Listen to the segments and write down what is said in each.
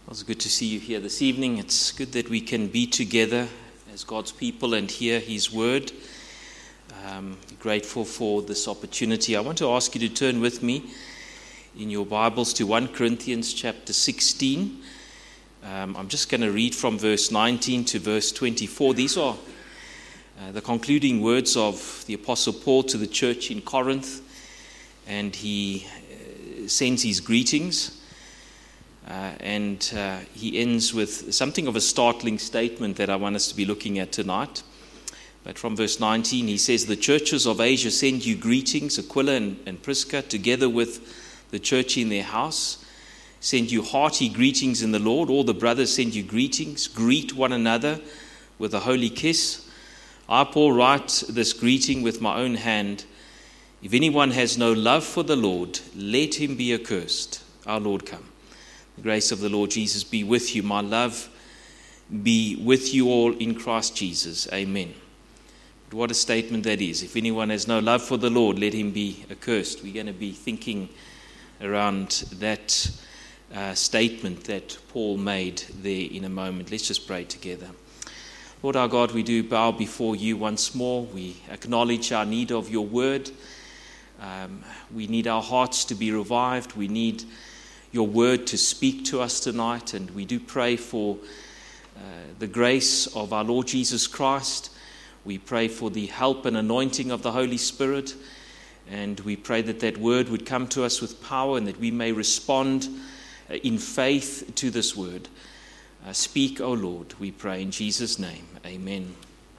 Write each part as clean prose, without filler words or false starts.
It's good to see you here this evening. It's good that we can be together as God's people and hear His word. Grateful for this opportunity. I want to ask you to turn with me in your Bibles to 1 Corinthians chapter 16. I'm just going to read from verse 19 to verse 24. These are the concluding words of the Apostle Paul to the church in Corinth, and he sends his greetings. And he ends with something of a startling statement that I want us to be looking at tonight. But from verse 19, he says, "The churches of Asia send you greetings. Aquila and Prisca, together with the church in their house, send you hearty greetings in the Lord. All the brothers send you greetings. Greet one another with a holy kiss. I, Paul, write this greeting with my own hand. If anyone has no love for the Lord, let him be accursed. Our Lord come. The grace of the Lord Jesus be with you. My love be with you all in Christ Jesus. Amen." But what a statement that is. If anyone has no love for the Lord, let him be accursed. We're going to be thinking around that statement that Paul made there in a moment. Let's just pray together. Lord our God, we do bow before you once more. We acknowledge our need of your word. We need our hearts to be revived. We need your word to speak to us tonight, and we do pray for the grace of our Lord Jesus Christ. We pray for the help and anointing of the Holy Spirit, and we pray that that word would come to us with power and that we may respond in faith to this word. Speak, O Lord, we pray in Jesus' name. Amen.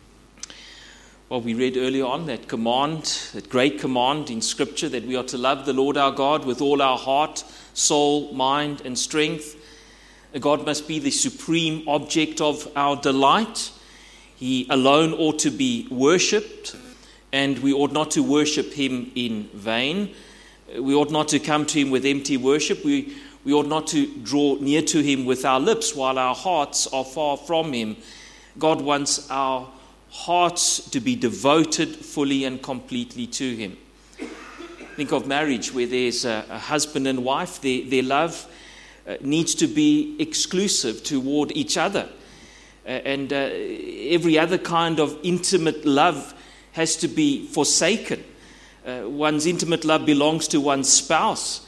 Well, we read earlier on that command, that great command in Scripture, that we are to love the Lord our God with all our heart, soul, mind, and strength. God must be the supreme object of our delight. He alone ought to be worshipped, and we ought not to worship him in vain. We ought not to come to him with empty worship. We ought not to draw near to him with our lips while our hearts are far from him. God wants our hearts to be devoted fully and completely to him. Think of marriage where there's a husband and wife. Their love needs to be exclusive toward each other. And every other kind of intimate love has to be forsaken. One's intimate love belongs to one's spouse.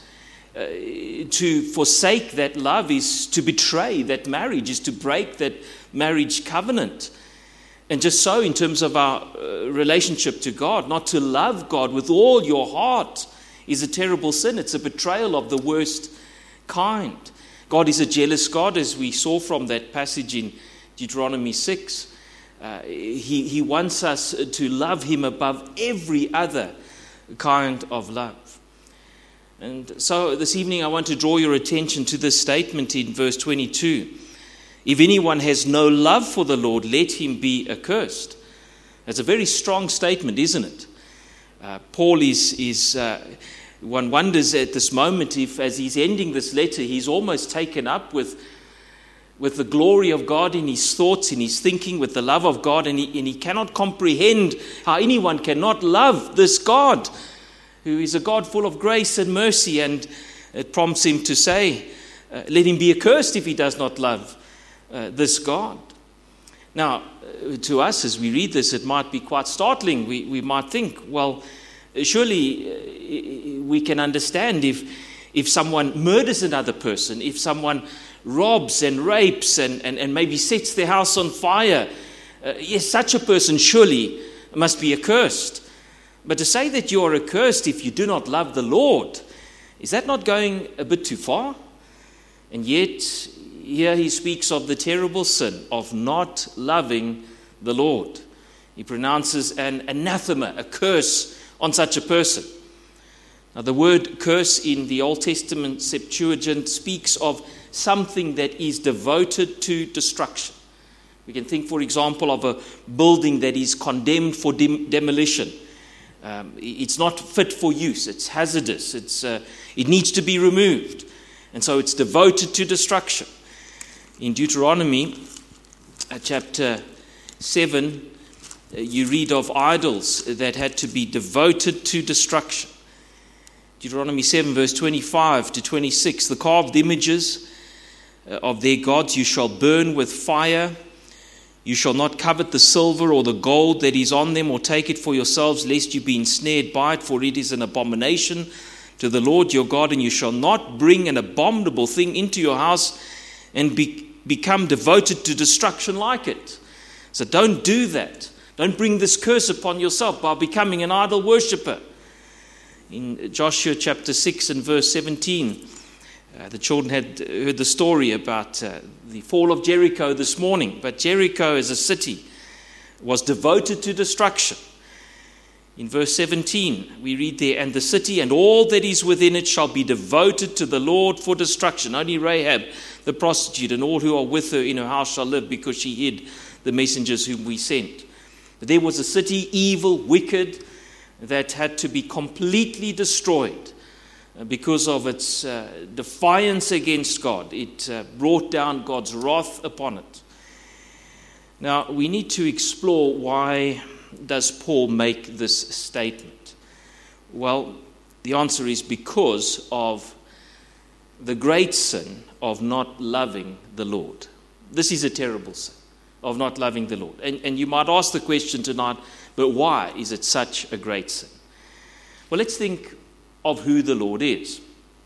To forsake that love is to betray that marriage, is to break that marriage covenant. And just so in terms of our relationship to God, not to love God with all your heart is a terrible sin. It's a betrayal of the worst kind. God is a jealous God, as we saw from that passage in Deuteronomy 6. He wants us to love him above every other kind of love. And so this evening I want to draw your attention to this statement in verse 22. If anyone has no love for the Lord, let him be accursed. That's a very strong statement, isn't it? Paul is one wonders at this moment if, as he's ending this letter, he's almost taken up with the glory of God in his thoughts, in his thinking, with the love of God, and he cannot comprehend how anyone cannot love this God, who is a God full of grace and mercy, and it prompts him to say, let him be accursed if he does not love this God. Now, to us, as we read this, it might be quite startling. We might think, well, surely we can understand if someone murders another person, if someone robs and rapes and maybe sets their house on fire. Yes, such a person surely must be accursed. But to say that you are accursed if you do not love the Lord, is that not going a bit too far? And yet, here he speaks of the terrible sin of not loving the Lord. He pronounces an anathema, a curse on such a person. Now, the word curse in the Old Testament Septuagint speaks of something that is devoted to destruction. We can think, for example, of a building that is condemned for demolition. It's not fit for use. It's hazardous. It needs to be removed. And so it's devoted to destruction. In Deuteronomy chapter 7, you read of idols that had to be devoted to destruction. Deuteronomy 7 verse 25 to 26, the carved images of their gods you shall burn with fire. You shall not covet the silver or the gold that is on them, or take it for yourselves, lest you be ensnared by it, for it is an abomination to the Lord your God. And you shall not bring an abominable thing into your house and become devoted to destruction like it. So don't do that. Don't bring this curse upon yourself by becoming an idol worshipper. In Joshua chapter 6 and verse 17, the children had heard the story about the fall of Jericho this morning. But Jericho as a city was devoted to destruction. In verse 17, we read there, and the city and all that is within it shall be devoted to the Lord for destruction. Only Rahab, the prostitute, and all who are with her in her house shall live, because she hid the messengers whom we sent. But there was a city, evil, wicked, that had to be completely destroyed because of its defiance against God. It brought down God's wrath upon it. Now, we need to explore, why does Paul make this statement? Well, the answer is because of the great sin of not loving the Lord. This is a terrible sin of not loving the Lord. And you might ask the question tonight, but why is it such a great sin? Well, let's think of who the Lord is.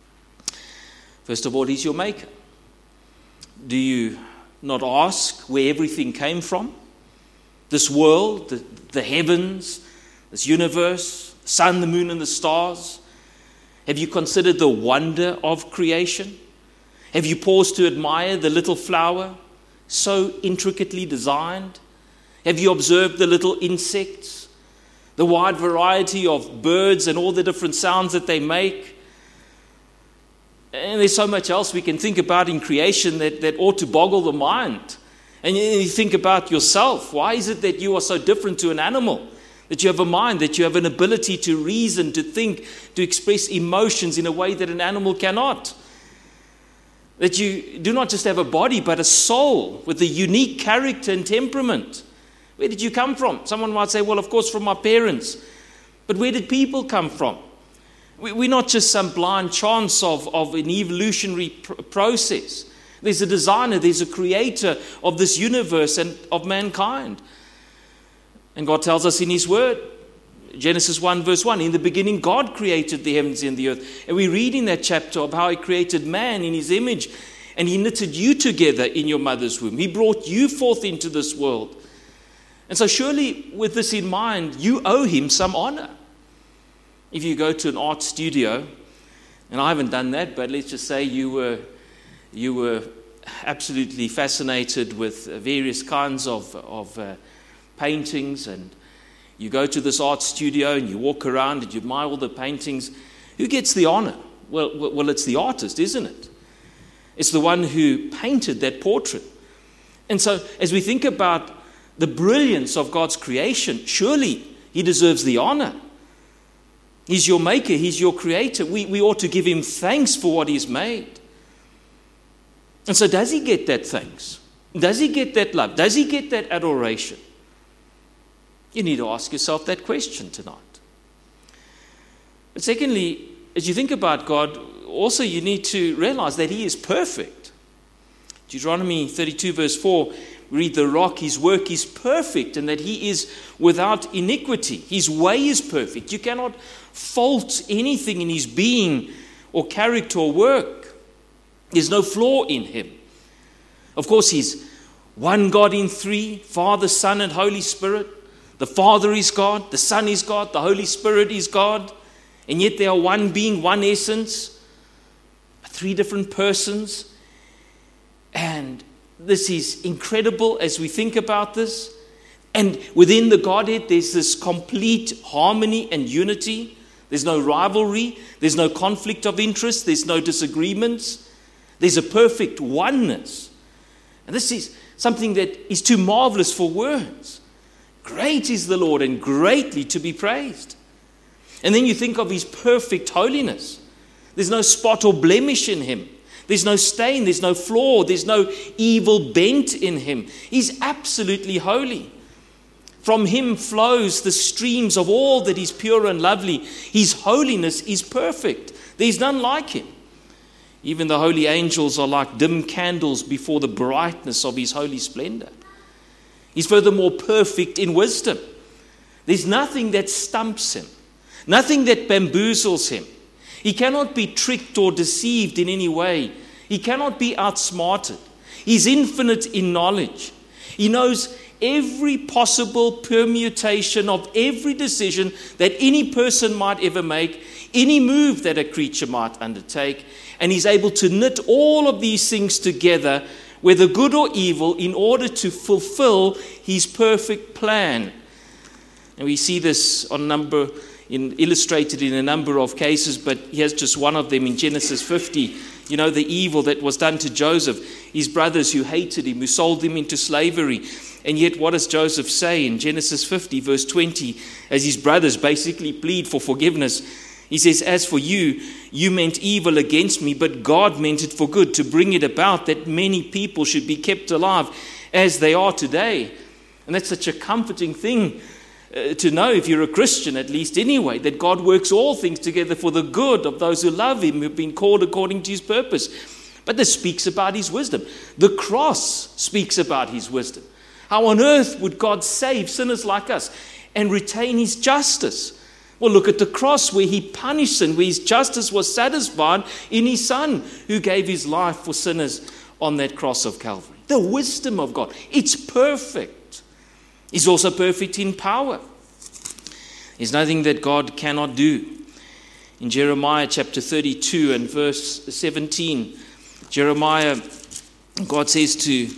First of all, He's your maker. Do you not ask where everything came from? This world, the heavens, this universe, the sun, the moon, and the stars. Have you considered the wonder of creation? Have you paused to admire the little flower, so intricately designed? Have you observed the little insects, the wide variety of birds and all the different sounds that they make? And there's so much else we can think about in creation that ought to boggle the mind. And you think about yourself. Why is it that you are so different to an animal? That you have a mind, that you have an ability to reason, to think, to express emotions in a way that an animal cannot. That you do not just have a body, but a soul with a unique character and temperament. Where did you come from? Someone might say, well, of course, from my parents. But where did people come from? We're not just some blind chance of an evolutionary process. There's a designer, there's a creator of this universe and of mankind. And God tells us in His Word, Genesis 1 verse 1, in the beginning God created the heavens and the earth. And we read in that chapter of how He created man in His image, and He knitted you together in your mother's womb. He brought you forth into this world. And so surely with this in mind, you owe Him some honor. If you go to an art studio, and I haven't done that, but let's just say you were absolutely fascinated with various kinds of paintings, and you go to this art studio and you walk around and you admire all the paintings. Who gets the honor? Well, it's the artist, isn't it? It's the one who painted that portrait. And so as we think about the brilliance of God's creation, surely He deserves the honor. He's your maker, He's your creator. We ought to give Him thanks for what He's made. And so does He get that thanks? Does He get that love? Does He get that adoration? You need to ask yourself that question tonight. But secondly, as you think about God, also you need to realize that He is perfect. Deuteronomy 32 verse 4, we read, the rock, His work is perfect, and that He is without iniquity. His way is perfect. You cannot fault anything in His being or character or work. There's no flaw in Him. Of course, He's one God in three, Father, Son, and Holy Spirit. The Father is God, the Son is God, the Holy Spirit is God. And yet they are one being, one essence, three different persons. And this is incredible as we think about this. And within the Godhead, there's this complete harmony and unity. There's no rivalry. There's no conflict of interest. There's no disagreements. There's a perfect oneness. And this is something that is too marvelous for words. Great is the Lord and greatly to be praised. And then you think of His perfect holiness. There's no spot or blemish in Him. There's no stain, there's no flaw, there's no evil bent in Him. He's absolutely holy. From Him flows the streams of all that is pure and lovely. His holiness is perfect. There's none like Him. Even the holy angels are like dim candles before the brightness of his holy splendor. He's furthermore perfect in wisdom. There's nothing that stumps him, nothing that bamboozles him. He cannot be tricked or deceived in any way. He cannot be outsmarted. He's infinite in knowledge. He knows every possible permutation of every decision that any person might ever make, any move that a creature might undertake, and he's able to knit all of these things together, whether good or evil, in order to fulfill his perfect plan. And we see this illustrated in a number of cases, but here's just one of them in Genesis 50. You know, the evil that was done to Joseph, his brothers who hated him, who sold him into slavery. And yet what does Joseph say in Genesis 50 verse 20, as his brothers basically plead for forgiveness? He says, "As for you, you meant evil against me, but God meant it for good, to bring it about that many people should be kept alive as they are today." And that's such a comforting thing to know, if you're a Christian at least anyway, that God works all things together for the good of those who love him, who've been called according to his purpose. But this speaks about his wisdom. The cross speaks about his wisdom. How on earth would God save sinners like us and retain his justice? Well, look at the cross where he punished sin, where his justice was satisfied in his Son, who gave his life for sinners on that cross of Calvary. The wisdom of God, it's perfect. He's also perfect in power. There's nothing that God cannot do. In Jeremiah chapter 32 and verse 17, Jeremiah, God says to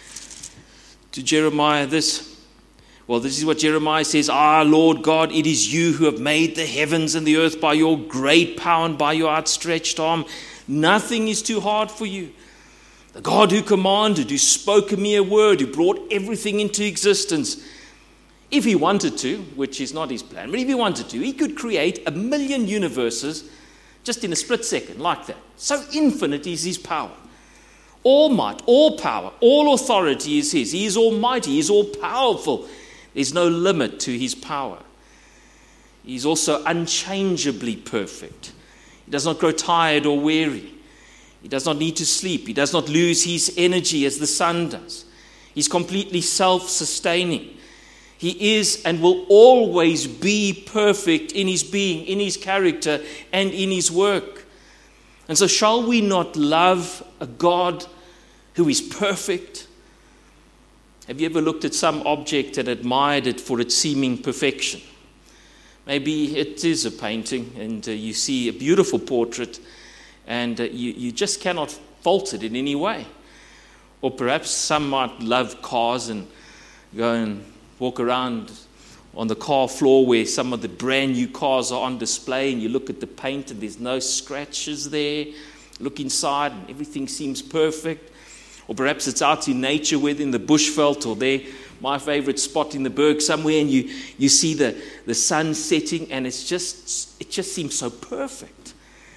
Jeremiah this. Well, this is what Jeremiah says. "Ah, Lord God, it is you who have made the heavens and the earth by your great power and by your outstretched arm. Nothing is too hard for you. The God who commanded, who spoke a mere word, who brought everything into existence." If he wanted to, which is not his plan, but if he wanted to, he could create 1,000,000 universes just in a split second, like that. So infinite is his power. All might, all power, all authority is his. He is almighty, he is all powerful. There's no limit to his power. He's also unchangeably perfect. He does not grow tired or weary. He does not need to sleep. He does not lose his energy as the sun does. He's completely self-sustaining. He is and will always be perfect in his being, in his character, and in his work. And so shall we not love a God who is perfect? Have you ever looked at some object and admired it for its seeming perfection? Maybe it is a painting and you see a beautiful portrait and you just cannot fault it in any way. Or perhaps some might love cars and go and walk around on the car floor where some of the brand new cars are on display, and you look at the paint and there's no scratches there. Look inside and everything seems perfect. Or perhaps it's out in nature, whether in the bushveld or there, my favorite spot in the Berg somewhere, and you see the sun setting, and it just seems so perfect.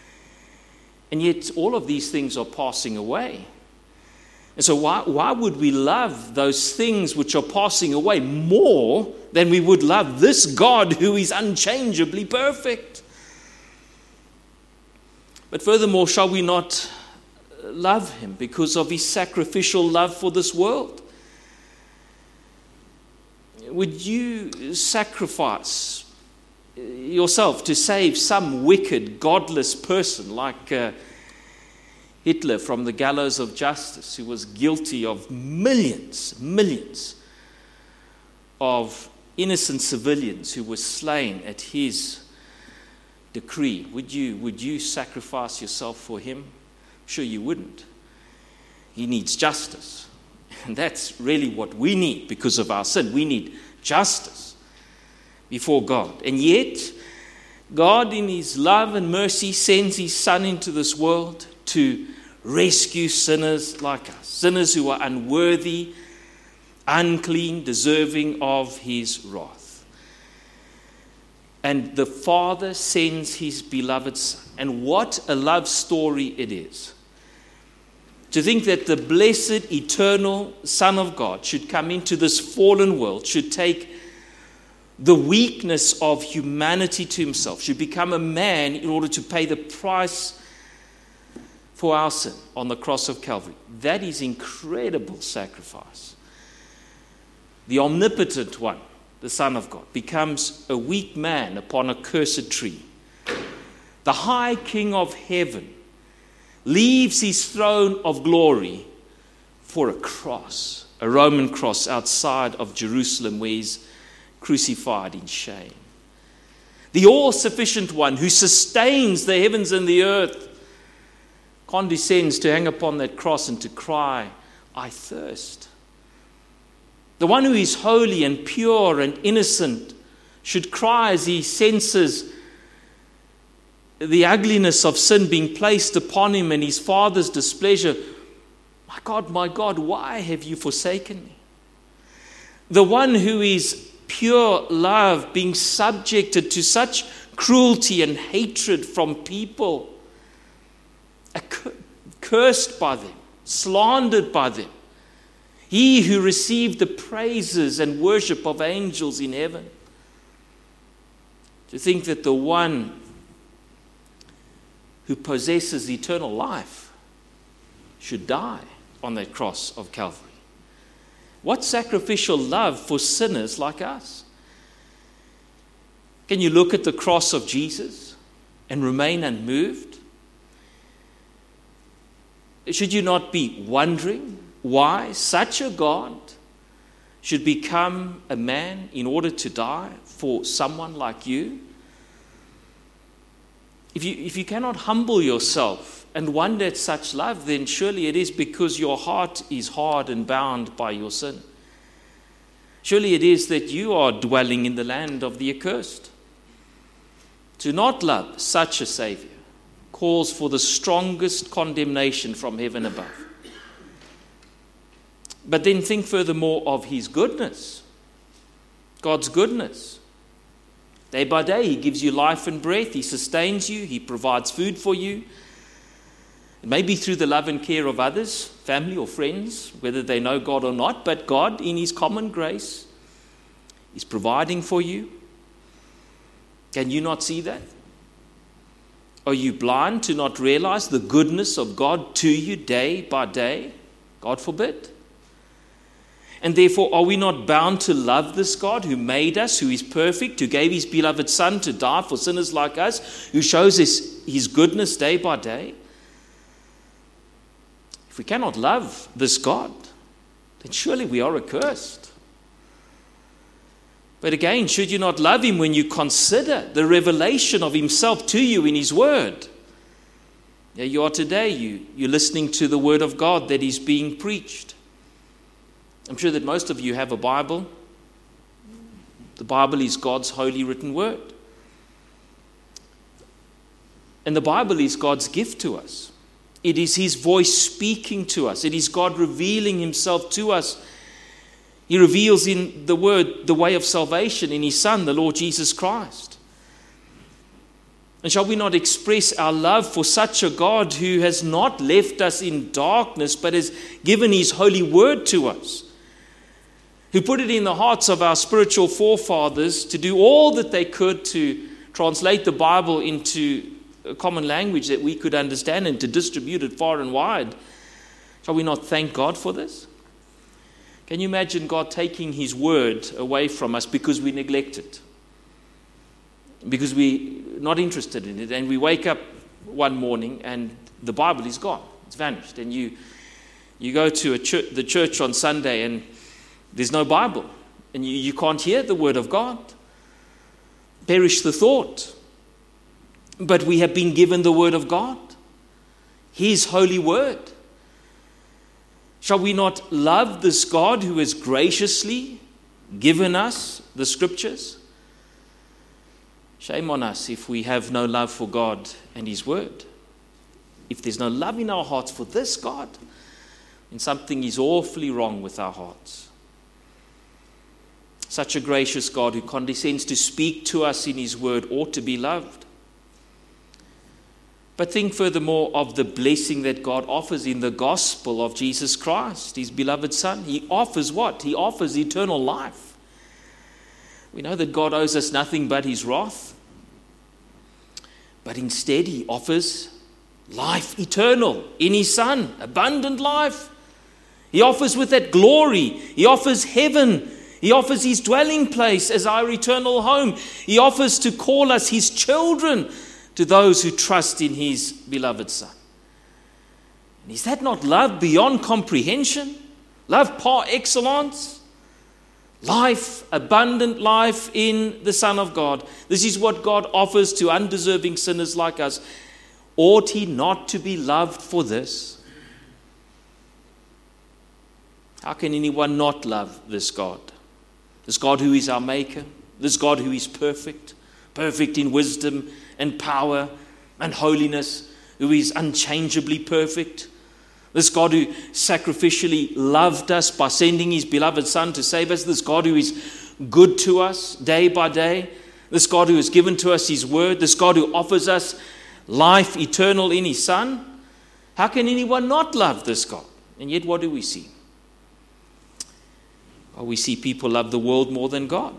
And yet all of these things are passing away. And so why would we love those things which are passing away more than we would love this God who is unchangeably perfect? But furthermore, shall we not love him because of his sacrificial love for this world? Would you sacrifice yourself to save some wicked, godless person like Hitler from the gallows of justice, who was guilty of millions of innocent civilians who were slain at his decree? Would you sacrifice yourself for him? Sure you wouldn't. He needs justice. And that's really what we need because of our sin. We need justice before God. And yet, God in his love and mercy sends his Son into this world to rescue sinners like us. Sinners who are unworthy, unclean, deserving of his wrath. And the Father sends his beloved Son. And what a love story it is. To think that the blessed, eternal Son of God should come into this fallen world, should take the weakness of humanity to himself, should become a man in order to pay the price for our sin on the cross of Calvary. That is incredible sacrifice. The omnipotent one, the Son of God, becomes a weak man upon a cursed tree. The high King of heaven leaves his throne of glory for a cross, a Roman cross outside of Jerusalem where he's crucified in shame. The all-sufficient one who sustains the heavens and the earth condescends to hang upon that cross and to cry, I thirst. The one who is holy and pure and innocent should cry as he senses the ugliness of sin being placed upon him and his Father's displeasure. My God, why have you forsaken me? The one who is pure love being subjected to such cruelty and hatred from people, cursed by them, slandered by them. He who received the praises and worship of angels in heaven. To think that the one who possesses eternal life should die on that cross of Calvary. What sacrificial love for sinners like us. Can you look at the cross of Jesus and remain unmoved? Should you not be wondering why such a God should become a man in order to die for someone like you? If you cannot humble yourself and wonder at such love, then surely it is because your heart is hard and bound by your sin. Surely it is that you are dwelling in the land of the accursed. To not love such a Savior calls for the strongest condemnation from heaven above. But then think furthermore of his goodness, God's goodness. Day by day, he gives you life and breath. He sustains you. He provides food for you. It may be through the love and care of others, family or friends, whether they know God or not, but God, in his common grace, is providing for you. Can you not see that? Are you blind to not realize the goodness of God to you day by day? God forbid. And therefore, are we not bound to love this God who made us, who is perfect, who gave his beloved Son to die for sinners like us, who shows us his goodness day by day? If we cannot love this God, then surely we are accursed. But again, should you not love him when you consider the revelation of himself to you in his word? There you are today, you're listening to the word of God that is being preached. I'm sure that most of you have a Bible. The Bible is God's holy written word. And the Bible is God's gift to us. It is his voice speaking to us. It is God revealing himself to us. He reveals in the word the way of salvation in his Son, the Lord Jesus Christ. And shall we not express our love for such a God who has not left us in darkness, but has given his holy word to us? Who put it in the hearts of our spiritual forefathers to do all that they could to translate the Bible into a common language that we could understand and to distribute it far and wide. Shall we not thank God for this? Can you imagine God taking his word away from us because we neglect it? Because we're not interested in it, and we wake up one morning and the Bible is gone. It's vanished. And you go to the church on Sunday and there's no Bible, and you can't hear the word of God. Perish the thought. But we have been given the word of God, his holy word. Shall we not love this God who has graciously given us the scriptures? Shame on us if we have no love for God and his word. If there's no love in our hearts for this God, then something is awfully wrong with our hearts. Such a gracious God who condescends to speak to us in his word ought to be loved. But think furthermore of the blessing that God offers in the gospel of Jesus Christ, his beloved Son. He offers what? He offers eternal life. We know that God owes us nothing but his wrath. But instead he offers life eternal in his Son, abundant life. He offers with that glory. He offers heaven. He offers his dwelling place as our eternal home. He offers to call us his children to those who trust in his beloved Son. And is that not love beyond comprehension? Love par excellence? Life, abundant life in the Son of God. This is what God offers to undeserving sinners like us. Ought he not to be loved for this? How can anyone not love this God? This God who is our Maker, this God who is perfect, perfect in wisdom and power and holiness, who is unchangeably perfect. This God who sacrificially loved us by sending his beloved Son to save us. This God who is good to us day by day. This God who has given to us his word. This God who offers us life eternal in his Son. How can anyone not love this God? And yet what do we see? Well, we see people love the world more than God.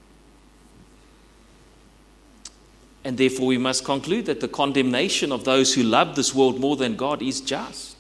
And therefore we must conclude that the condemnation of those who love this world more than God is just.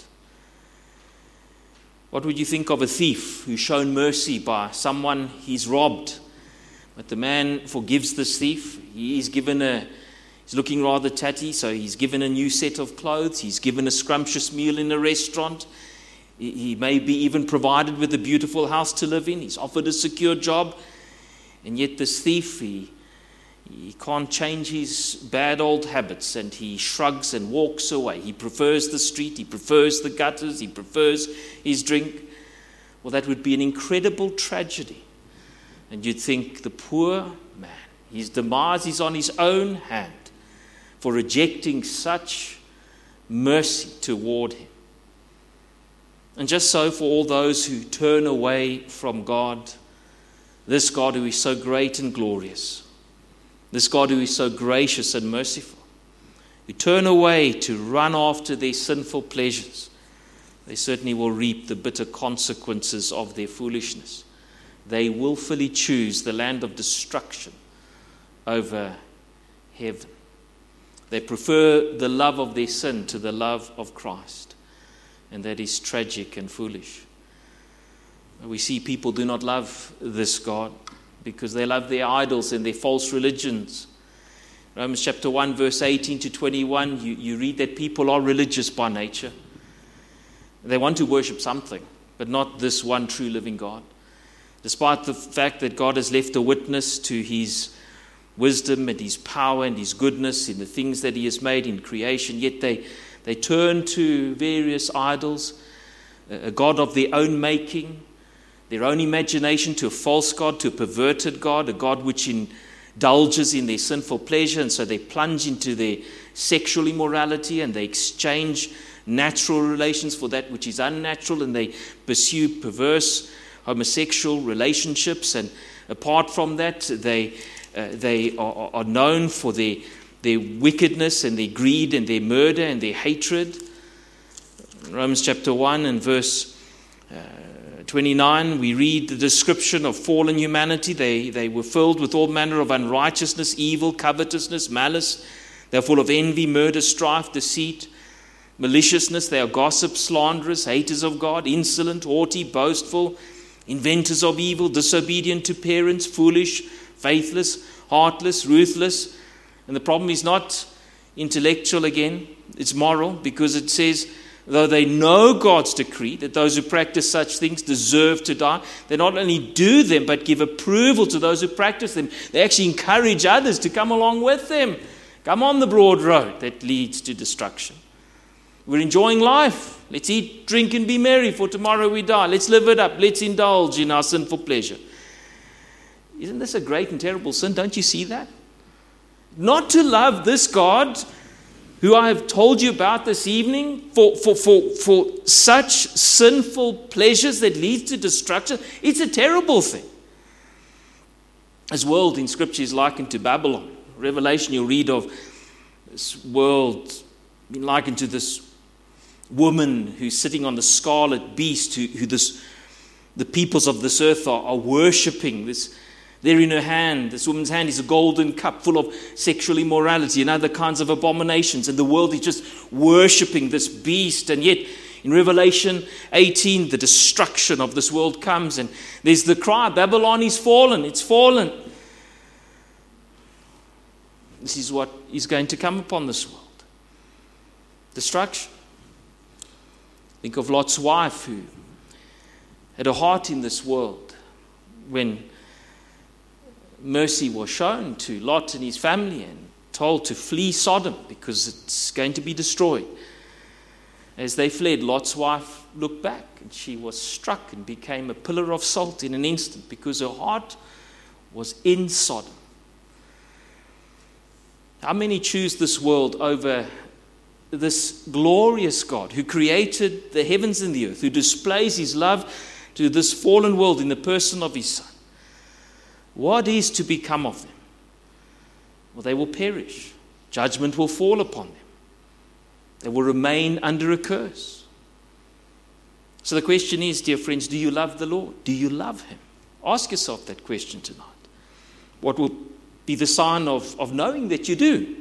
What would you think of a thief who's shown mercy by someone he's robbed? But the man forgives this thief. He's looking rather tatty, so he's given a new set of clothes. He's given a scrumptious meal in a restaurant. He may be even provided with a beautiful house to live in. He's offered a secure job. And yet this thief, he can't change his bad old habits, and he shrugs and walks away. He prefers the street, he prefers the gutters, he prefers his drink. Well, that would be an incredible tragedy. And you'd think, the poor man, his demise is on his own hand for rejecting such mercy toward him. And just so for all those who turn away from God, this God who is so great and glorious, this God who is so gracious and merciful, who turn away to run after their sinful pleasures, they certainly will reap the bitter consequences of their foolishness. They willfully choose the land of destruction over heaven. They prefer the love of their sin to the love of Christ. And that is tragic and foolish. We see people do not love this God because they love their idols and their false religions. Romans chapter 1 verse 18 to 21, you read that people are religious by nature. They want to worship something, but not this one true living God. Despite the fact that God has left a witness to his wisdom and his power and his goodness in the things that he has made in creation, yet they turn to various idols, a God of their own making, their own imagination, to a false God, to a perverted God, a God which indulges in their sinful pleasure, and so they plunge into their sexual immorality and they exchange natural relations for that which is unnatural, and they pursue perverse homosexual relationships, and apart from that they are known for their wickedness and their greed and their murder and their hatred. In Romans chapter 1 and verse 29, we read the description of fallen humanity. They were filled with all manner of unrighteousness, evil, covetousness, malice. They are full of envy, murder, strife, deceit, maliciousness. They are gossips, slanderers, haters of God, insolent, haughty, boastful, inventors of evil, disobedient to parents, foolish, faithless, heartless, ruthless. And the problem is not intellectual again, it's moral, because it says, though they know God's decree that those who practice such things deserve to die, they not only do them, but give approval to those who practice them. They actually encourage others to come along with them. Come on the broad road that leads to destruction. We're enjoying life. Let's eat, drink, and be merry, for tomorrow we die. Let's live it up. Let's indulge in our sinful pleasure. Isn't this a great and terrible sin? Don't you see that? Not to love this God who I have told you about this evening for such sinful pleasures that lead to destruction. It's a terrible thing. This world in Scripture is likened to Babylon. Revelation, you'll read of this world being likened to this woman who's sitting on the scarlet beast, who the peoples of this earth are worshipping, this There in her hand, this woman's hand, is a golden cup full of sexual immorality and other kinds of abominations. And the world is just worshipping this beast. And yet, in Revelation 18, the destruction of this world comes. And there's the cry, Babylon is fallen, it's fallen. This is what is going to come upon this world. Destruction. Think of Lot's wife, who had a heart in this world when mercy was shown to Lot and his family and told to flee Sodom because it's going to be destroyed. As they fled, Lot's wife looked back and she was struck and became a pillar of salt in an instant because her heart was in Sodom. How many choose this world over this glorious God who created the heavens and the earth, who displays his love to this fallen world in the person of his Son? What is to become of them? Well, they will perish. Judgment will fall upon them. They will remain under a curse. So the question is, dear friends, do you love the Lord? Do you love him? Ask yourself that question tonight. What will be the sign of knowing that you do?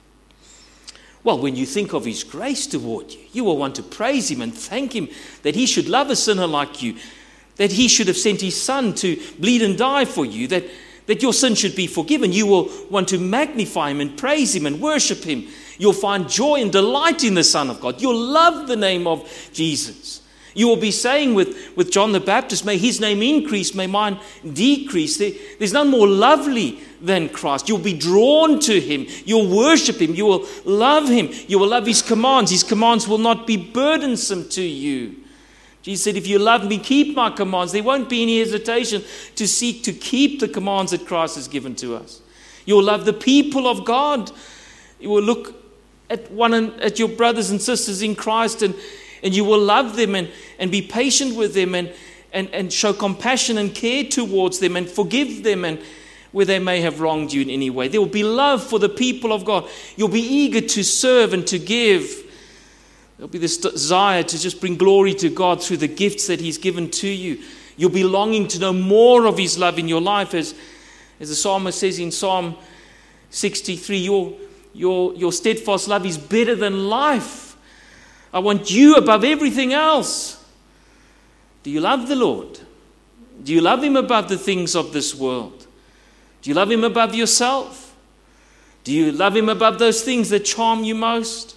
Well, when you think of his grace toward you, you will want to praise him and thank him that he should love a sinner like you, that he should have sent his Son to bleed and die for you, that your sin should be forgiven. You will want to magnify him and praise him and worship him. You'll find joy and delight in the Son of God. You'll love the name of Jesus. You will be saying with John the Baptist, may his name increase, may mine decrease. There's none more lovely than Christ. You'll be drawn to him. You'll worship him. You will love him. You will love his commands. His commands will not be burdensome to you. Jesus said, if you love me, keep my commands. There won't be any hesitation to seek to keep the commands that Christ has given to us. You will love the people of God. You will look at your brothers and sisters in Christ and you will love them and be patient with them and show compassion and care towards them and forgive them and where they may have wronged you in any way. There will be love for the people of God. You'll be eager to serve and to give. There'll be this desire to just bring glory to God through the gifts that he's given to you. You'll be longing to know more of his love in your life. As the psalmist says in Psalm 63, your steadfast love is better than life. I want you above everything else. Do you love the Lord? Do you love him above the things of this world? Do you love him above yourself? Do you love him above those things that charm you most?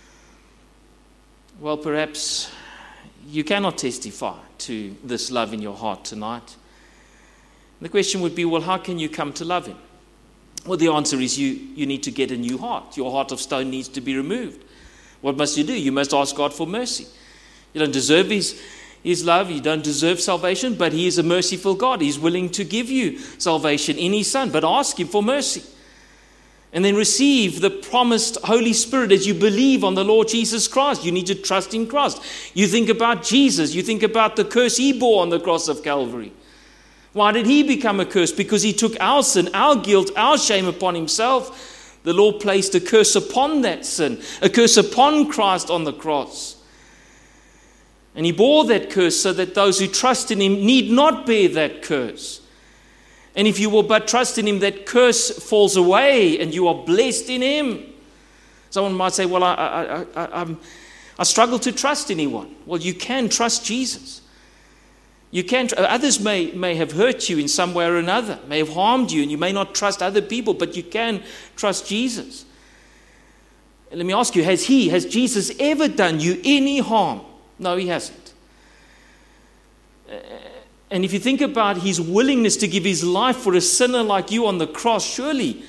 Well, perhaps you cannot testify to this love in your heart tonight. The question would be, well, how can you come to love him? Well, the answer is you need to get a new heart. Your heart of stone needs to be removed. What must you do? You must ask God for mercy. You don't deserve his love. You don't deserve salvation, but he is a merciful God. He's willing to give you salvation in his Son, but ask him for mercy. And then receive the promised Holy Spirit as you believe on the Lord Jesus Christ. You need to trust in Christ. You think about Jesus. You think about the curse he bore on the cross of Calvary. Why did he become a curse? Because he took our sin, our guilt, our shame upon himself. The Lord placed a curse upon that sin, a curse upon Christ on the cross. And he bore that curse so that those who trust in him need not bear that curse. And if you will but trust in him, that curse falls away and you are blessed in him. Someone might say, well, I struggle to trust anyone. Well, you can trust Jesus. You can. Others may have hurt you in some way or another, may have harmed you, and you may not trust other people, but you can trust Jesus. And let me ask you, has Jesus ever done you any harm? No, he hasn't. And if you think about his willingness to give his life for a sinner like you on the cross, surely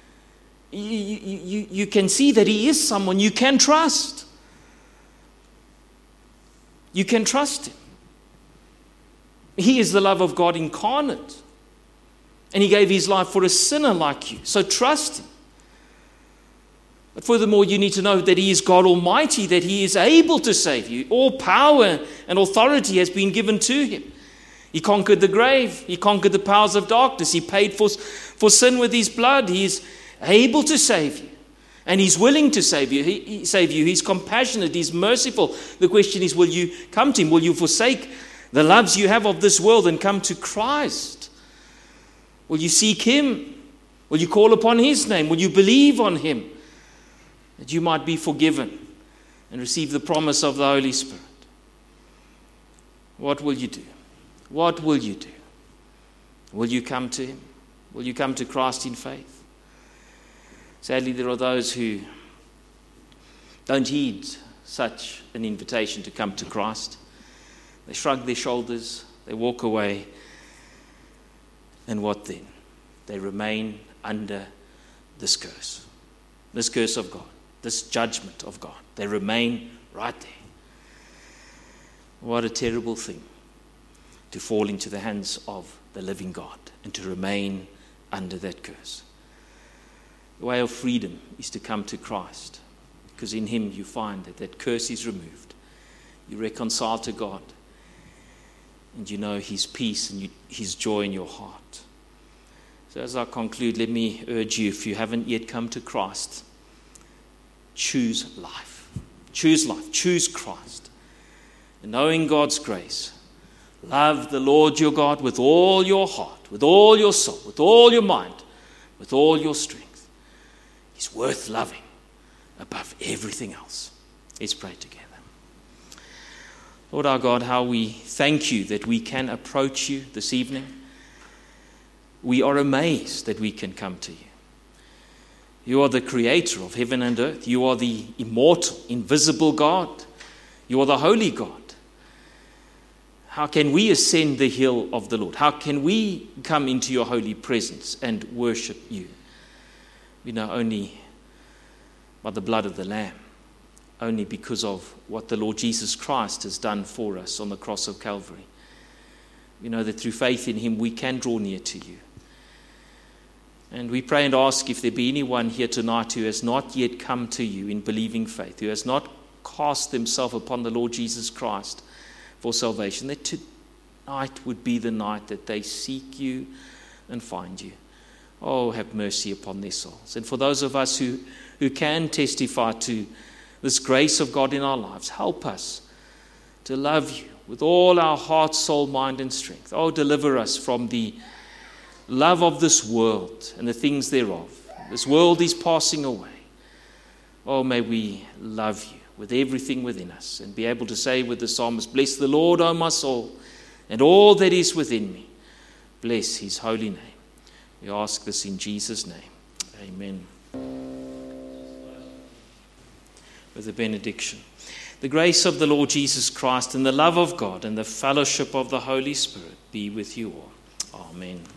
you can see that he is someone you can trust. You can trust him. He is the love of God incarnate. And he gave his life for a sinner like you. So trust him. But furthermore, you need to know that he is God Almighty, that he is able to save you. All power and authority has been given to him. He conquered the grave. He conquered the powers of darkness. He paid for sin with his blood. He is able to save you. And he's willing to save you. He's compassionate. He's merciful. The question is, will you come to him? Will you forsake the loves you have of this world and come to Christ? Will you seek him? Will you call upon his name? Will you believe on him that you might be forgiven and receive the promise of the Holy Spirit? What will you do? What will you do? Will you come to him? Will you come to Christ in faith? Sadly, there are those who don't heed such an invitation to come to Christ. They shrug their shoulders, they walk away, and what then? They remain under this curse of God, this judgment of God. They remain right there. What a terrible thing to fall into the hands of the living God and to remain under that curse. The way of freedom is to come to Christ, because in him you find that that curse is removed. You reconcile to God, and you know his peace and his joy in your heart. So as I conclude, let me urge you, if you haven't yet come to Christ, choose life. Choose life. Choose Christ. And knowing God's grace, love the Lord your God with all your heart, with all your soul, with all your mind, with all your strength. He's worth loving above everything else. Let's pray together. Lord our God, how we thank you that we can approach you this evening. We are amazed that we can come to you. You are the creator of heaven and earth. You are the immortal, invisible God. You are the holy God. How can we ascend the hill of the Lord? How can we come into your holy presence and worship you? We know only by the blood of the Lamb, only because of what the Lord Jesus Christ has done for us on the cross of Calvary. We know that through faith in him we can draw near to you. And we pray and ask, if there be anyone here tonight who has not yet come to you in believing faith, who has not cast themselves upon the Lord Jesus Christ for salvation, that tonight would be the night that they seek you and find you. Oh, have mercy upon their souls. And for those of us who can testify to this grace of God in our lives, help us to love you with all our heart, soul, mind, and strength. Oh, deliver us from the love of this world and the things thereof. This world is passing away. Oh, may we love you with everything within us and be able to say with the psalmist, bless the Lord, O my soul, and all that is within me. Bless his holy name. We ask this in Jesus' name. Amen. With a benediction. The grace of the Lord Jesus Christ and the love of God and the fellowship of the Holy Spirit be with you all. Amen.